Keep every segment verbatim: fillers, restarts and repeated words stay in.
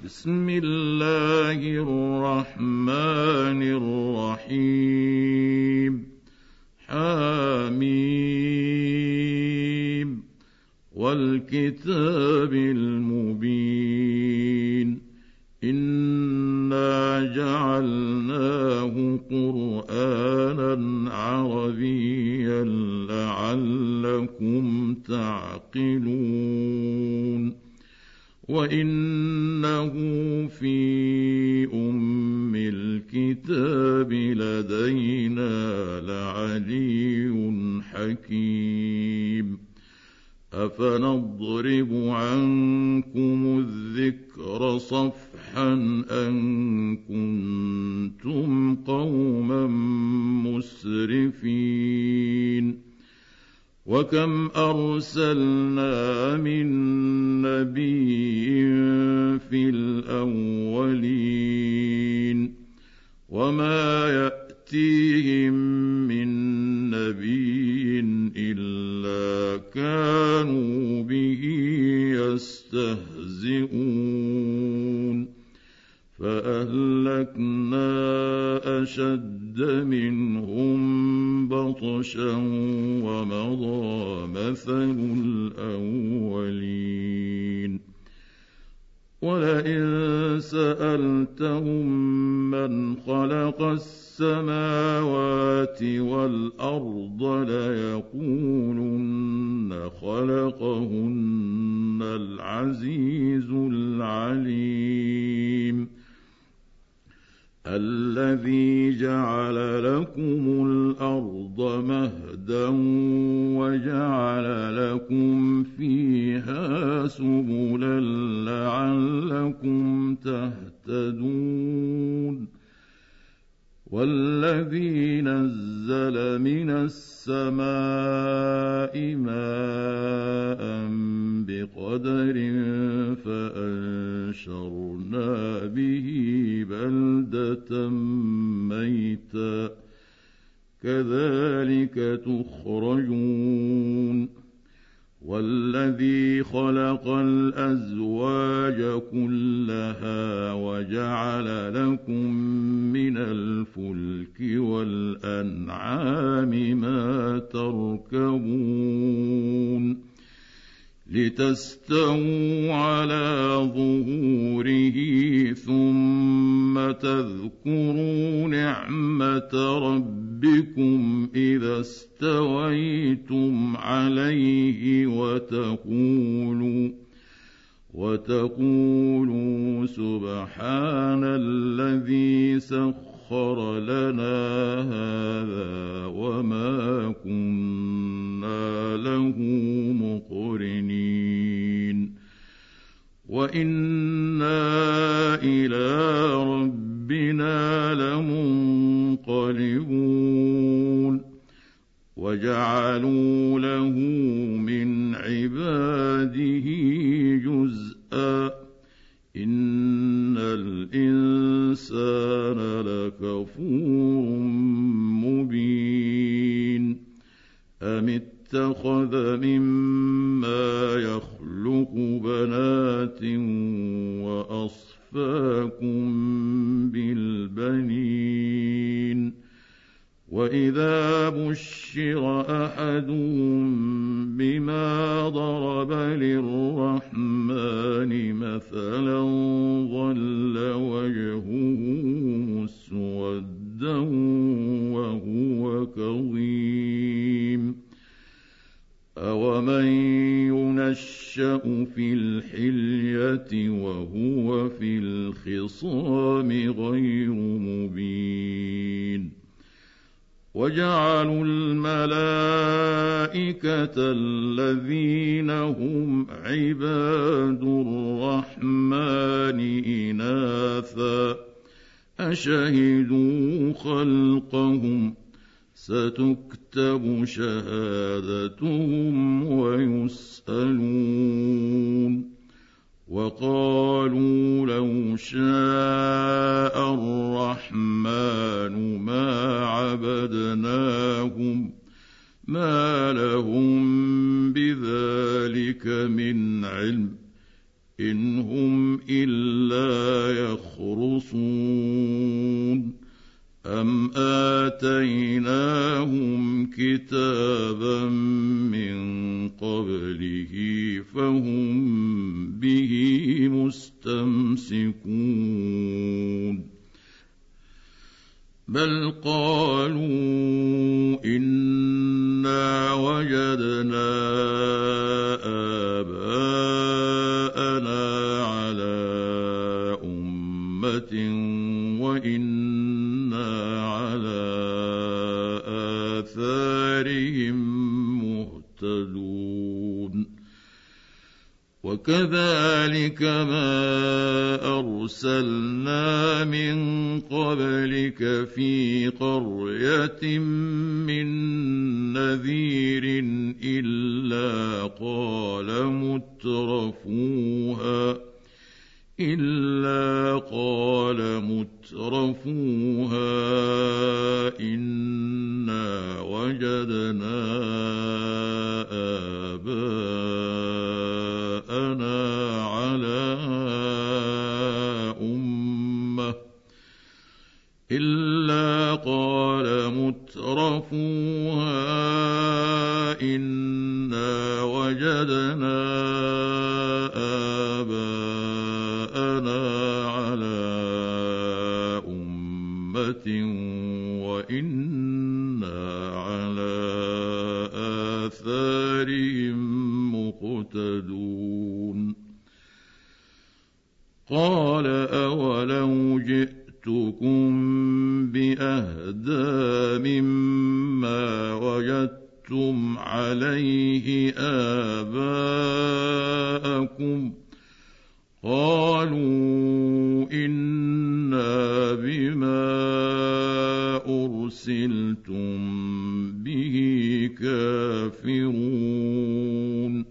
بسم الله الرحمن الرحيم حميم والكتاب المبين إنا جعلناه قرآنا عربيا لعلكم تعقلون وإنه في أم الكتاب لدينا لعلي حكيم أفنضرب عنكم الذكر صفحا أن كنتم قوما مسرفين وكم أرسلنا من نبي في الأولين وما يأتيهم من نبي إلا كانوا به يستهزئون فأهلكنا أشد منهم بطشا ومضى مثل الأولين ولئن سألتهم من خلق السماوات والأرض ليقولن خلقهن العزيز العليم الذي جعل لكم الأرض مهدا وجعل لكم فيها سبلا لعلكم تهتدون والذي نزل من السماء ماء بقدر فأنشرنا به بلدة ميتا كذلك تخرجون والذي خلق الأزواج كلها وجعل لكم من الفلك والأنعام ما تركبون لتستووا على ظهوره ثم تذكروا نعمة ربكم إذا استويتم عليه وتقولوا وتقولوا سبحان الذي سخر لنا هذا وما كنا له مقرنين وإنا إلى ربنا لمنقلبون وجعلوا له من عباده جزءا إن الإنسان لكفور مبين أم اتخذ مما يخلق بنات وأصفاكم بالبنين وإذا بشر أحدهم بما ضرب للرحمن مثلا ظل وجهه مسودا وهو كظيم أومن ينشأ في الحلية وهو في الخصام غير مبين وجعلوا الملائكة الذين هم عباد الرحمن إناثا أشهدوا خلقهم ستكتب شهادتهم ويسألون وقالوا لو شاء الرحمن ما عبدناهم ما لهم بذلك من علم إن هم إلا كتابا من قبله فهم به مستمسكون بل قالوا إنا وجدنا آباءنا على أمة وإنا على آثارهم مهتدون وكذلك ما أرسلنا من قبلك في قرية من نذير إلا قال مترفوها إلا قال مترفوها إنا وجدنا آباءنا على أمة إلا قال مترفوها إنا وجدنا آباءنا على أمة وإنا على آثارهم مقتدون قال أولو جئتكم بأهدى مما وجدتم عليه آباءكم قالوا إنا بما أرسلتم به كافرون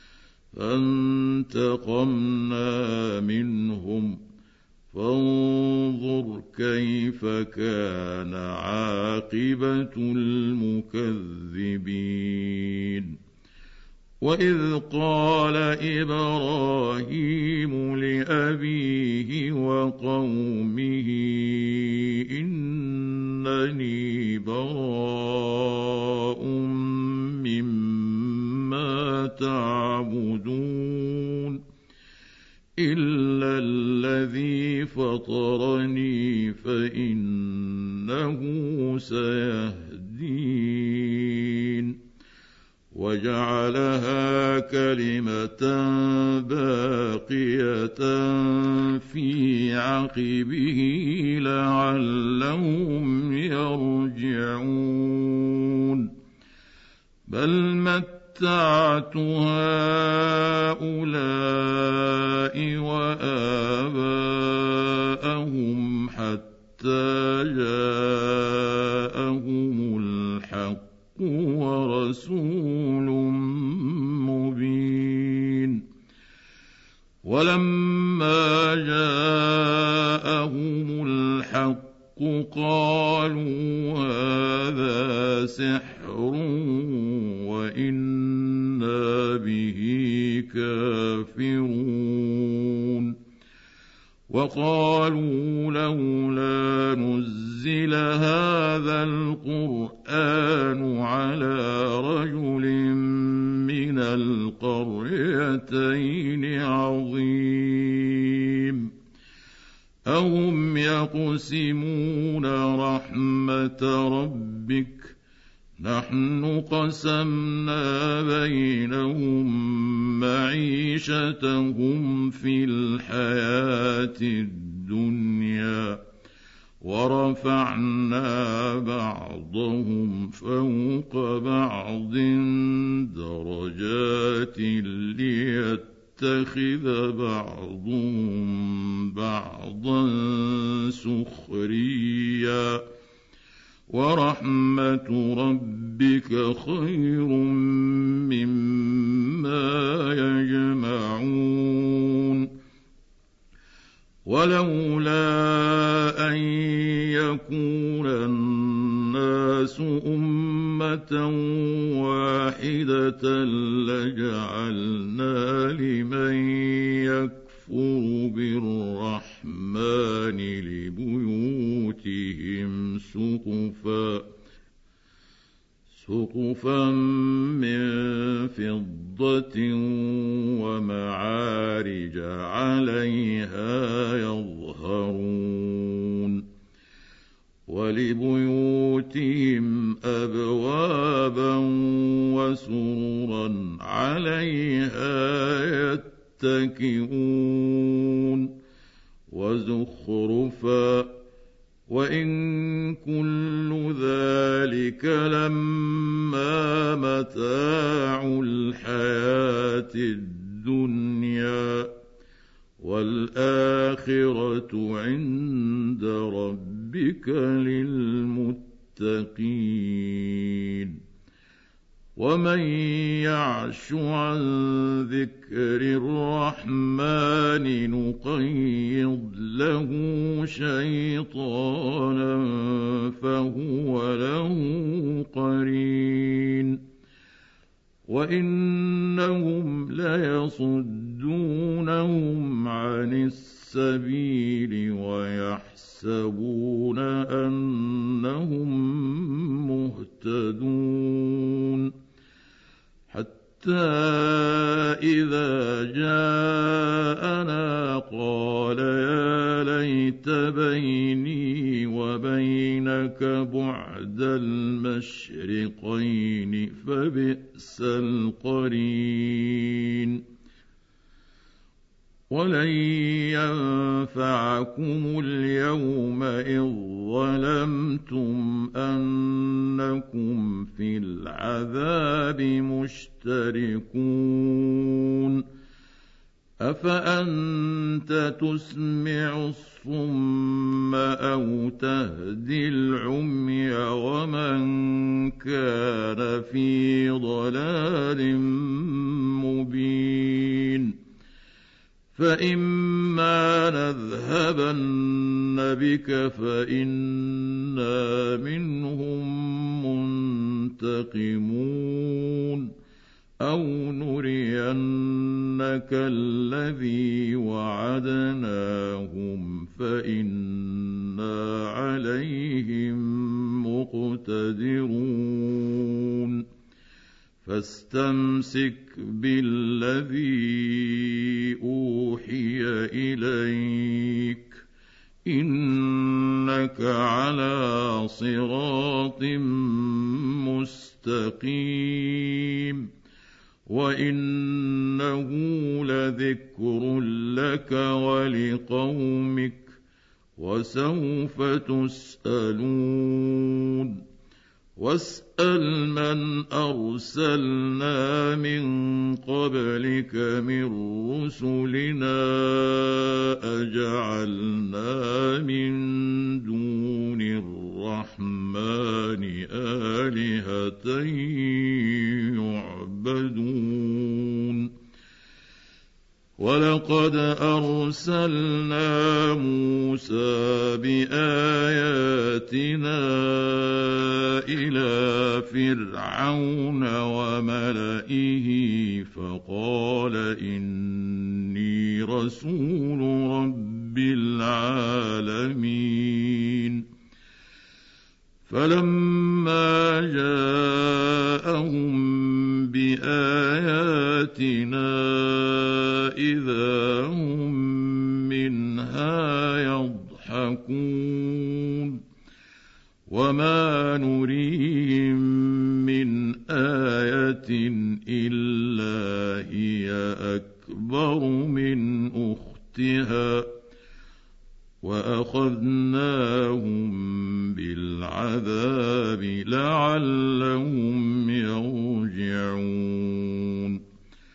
فانتقمنا منهم فانظر كيف كان عاقبة المكذبين وإذ قال إبراهيم لأبيه وقومه إنني براء مما تعبدون إلا الذي فطرني فإنه سيهدين وجعلها كلمة باقية في عقبه لعلهم يرجعون بل متعت هؤلاء وآباءهم حتى جاءهم الحق ورسول مبين ولما جاءهم الحق قالوا هذا سحر وإنا به كافرون وقالوا لولا نزل هذا القرآن على رجل من القريتين عظيم أهم يقسمون رحمة ربك نحن قسمنا بينهم معيشتهم في الحياة الدنيا ورفعنا بعضهم فوق بعض درجات ليتخذ بعضهم بعضا سخريا ورحمة ربك خير مما يجمعون ولولا أن يكون الناس أمة واحدة لجعلنا لمن يكفر بالرحمن لبيوتهم سقفا سقفا وزخرفا من فضة ومعارج عليها يظهرون ولبيوتهم أبوابا وسررا عليها يتكئون وزخرفا وإن كل ذلك لما متاع الحياة الدنيا والآخرة عند ربك للمتقين ومن يعش عن ذكر الرحمن نقيض له شيطانا فهو له قرين وإنهم ليصدونهم عن السبيل ويحسبون أنهم مهتدون حتى إذا جاءنا قال يا ليت بيني وبينك بعد المشرقين فبئس القرين ولن ينفعكم اليوم إذ ظلمتم أنكم في العذاب مشتركون أفأنت تسمع الصم أو تهدي العمي ومن كان في ضلال مبين فإما نذهبن بك فإنا منهم منتقمون أو نرينك الذي وعدناهم فإنا عليهم مقتدرون فاستمسك بالذي أوحي إليك إنك على صراط مستقيم وإنه لذكر لك ولقومك وسوف تسألون واسأل من أرسلنا من قبلك من رسلنا أجعلنا من دون الرحمن آلهة يعبدون ولقد أرسلنا موسى بآياتنا إلى فرعون وملئه فقال إني رسول رب العالمين فلما جاءهم بآياتنا إذا هم منها يضحكون وما نريهم من آية إلا هي أكبر من أختها وأخذناهم بالعذاب لعلهم يرجعون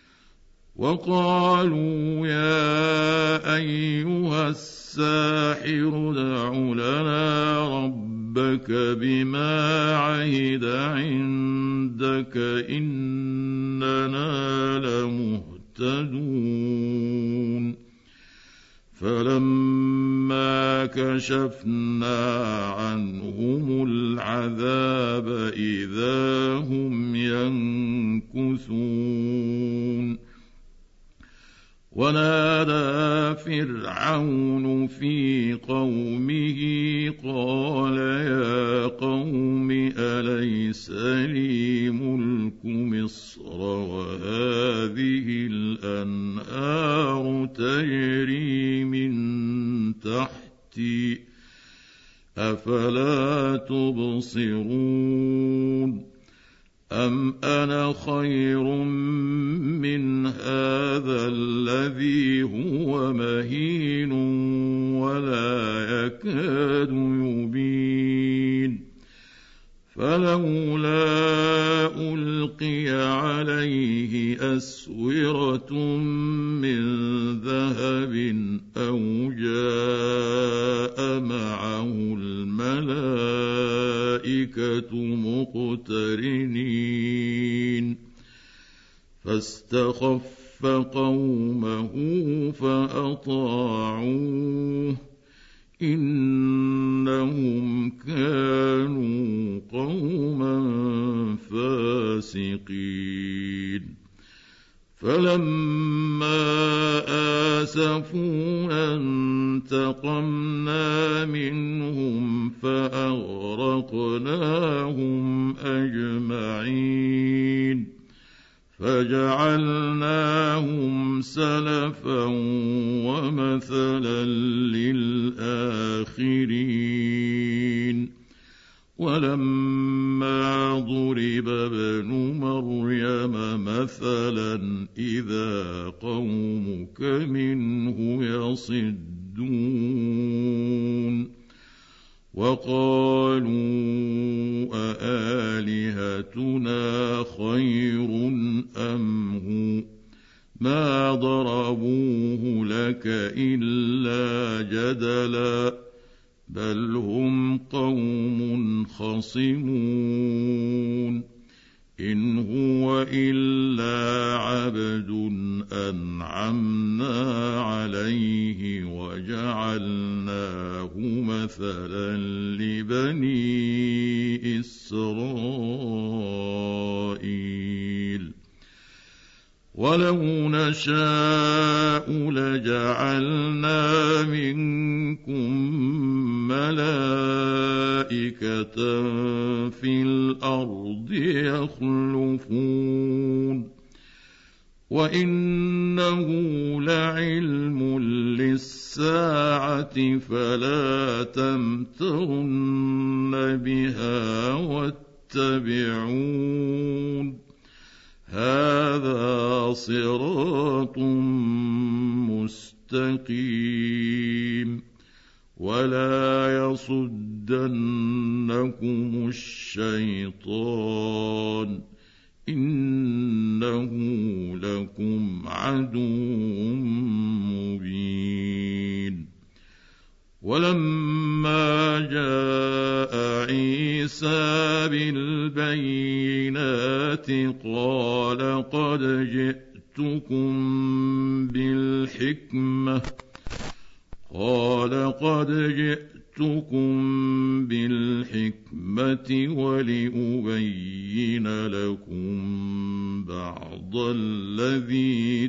وقالوا يا أيها الساحر ادع لنا ربك بما عهد عندك إننا لمهتدون فلما كشفنا عنهم العذاب إذا هم ينكثون ونادى فرعون في قومه قال يا قوم أليس لي مصر وهذه الأنهار تجري من تحتي أفلا تبصرون أم أنا خير من هذا الذي هو مهين ولا يكاد يبين فلولا ألقي عليه أسورة من ذهب أو جاء معه الملائكة مقترنين فاستخف قومه فأطاعوه إنهم كانوا قوما فاسقين فلما آسفونا انتقمنا منهم فأغرقناهم أجمعين فجعلناهم سلفا ومثلا للآخرين ولما ضرب ابن مريم مثلا إذا قومك منه يصدون وقالوا أآلهتنا خير أم هو ما ضربوه لك إلا جدلا بل هم قوم خصمون إن هو إلا عبد أنعمنا عليه وجعلناه مثلا لبني إسرائيل ولو نشاء لجعلنا منكم ملائكة في الأرض يخلفون وإنه لعلم للساعة فلا تمترن بها واتبعون هذا صراط مستقيم ولا يصدنكم الشيطان إنه لكم عدو مبين ولما جاء عيسى بالبينات قال قد جئتكم بالحكمة قال قد جئتكم بالحكمة ولأبين لكم بعض الذي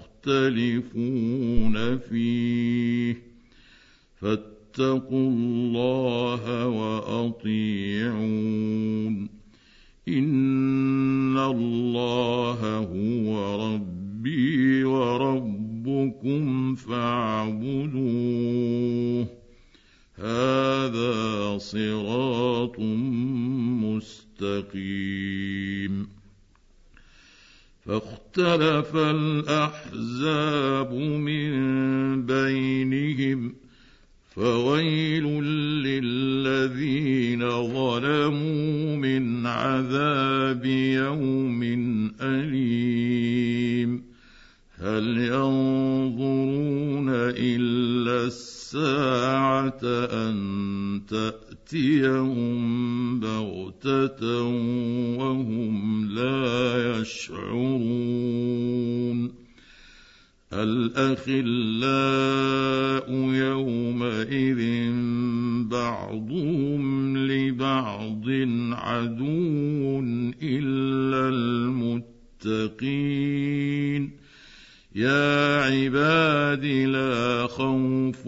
تختلفون فيه فاتقوا الله وأطيعون إن الله هو ربي وربكم فاعبدوه هذا صراط مستقيم فاختلف الأحزاب من بينهم فويل للذين ظلموا من عذاب يوم أليم هل ينظرون إلا الساعة أن تأتيهم بغتة وهم لا يشعرون الأخلاء يومئذ بعضهم لبعض عدو إلا المتقين يا عباد لا خوف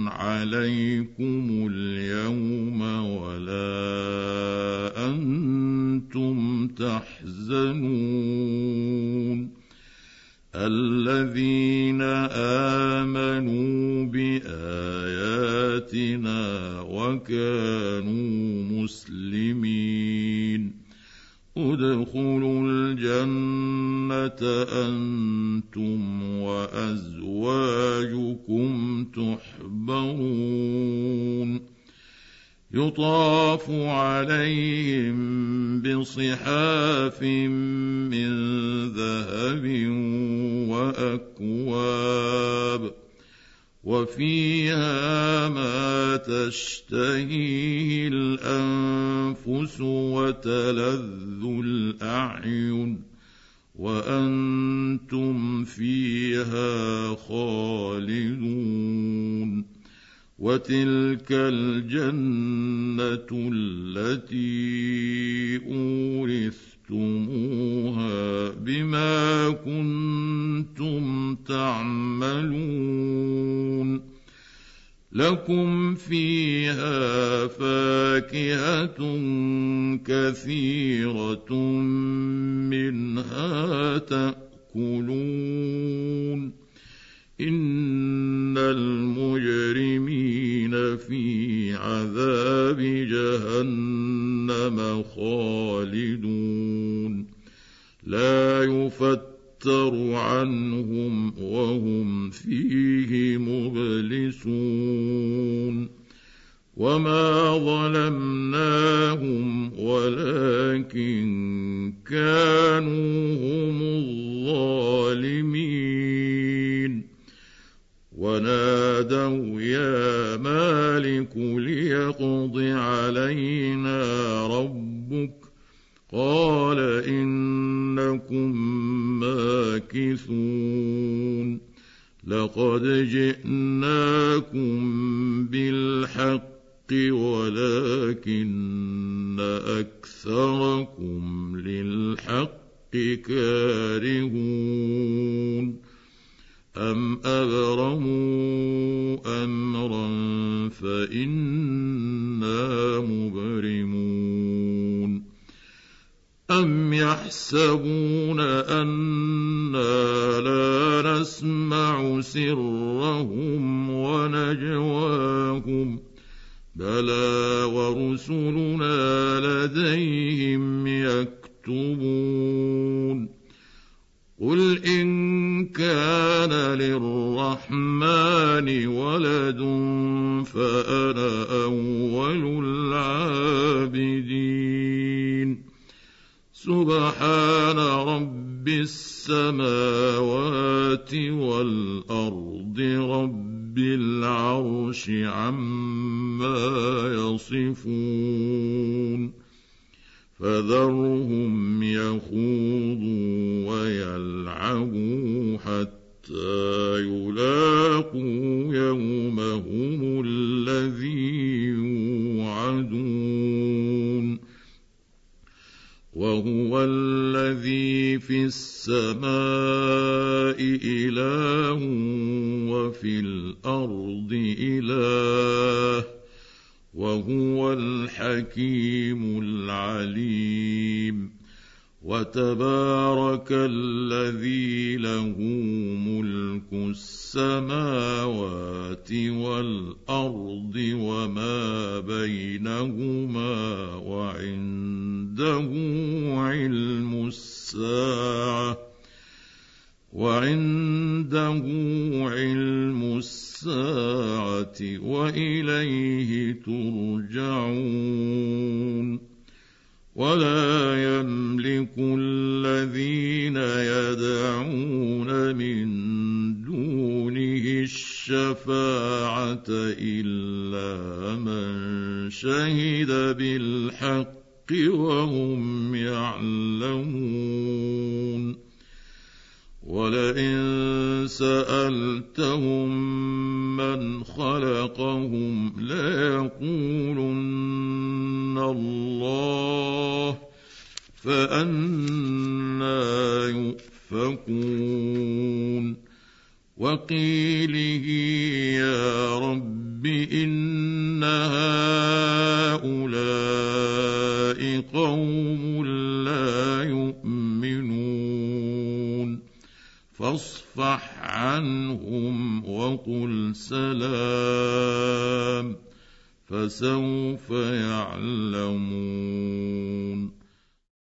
عليكم اليوم ولا أنتم تحزنون الذين آمنوا بآياتنا وكانوا مسلمين ادخلوا الجنة أنتم وأزواجكم تحبرون يطاف عليهم بصحاف من ذهب وأكواب وفيها ما تشتهيه الأنفس وتلذ الأعين وأنتم فيها خالدون وتلك الجنة التي أورثتموها بما كنتم تعملون لكم فيها فاكهة كثيرة منها تأكلون إن المجرمين في عذاب جهنم خالدون لا يفتر عنهم وهم فيه مبلسون وما ظلمناهم ولكن كانوا هم الظالمين ونادوا يا مالك ليقض علينا ربك قال إنكم ماكثون لقد جئناكم بالحق ولكن أكثركم للحق كارهون أم أبرموا أمرا فإنا مبرمون أم يحسبون أنا لا نسمع سرهم ونجواهم بلى ورسلنا لديهم يكتبون قل إن كان للرحمن ولد فأنا أول العابدين سبحان رب السماوات والأرض رب العرش عما يصفون فذرهم يخوضوا ويلعبوا حتى يلاقوا يومهم الذي يوعدون وهو الذي في السماء إله وفي الأرض إله وهو الحكيم العليم وتبارك الذي له ملك السماوات والأرض وما بينهما وعنده علم الساعة وعنده علم الساعة وإليه ترجعون ولا يملك الذين يدعون من دونه الشفاعة إلا من شهد بالحق وهم يعلمون ولئن سألتهم من خلقهم ليقولن الله فأنى يؤفكون وقيله يا رب إن هؤلاء قوم لا يؤمنون فاصفح عنهم وقل سلام فسوف يعلمون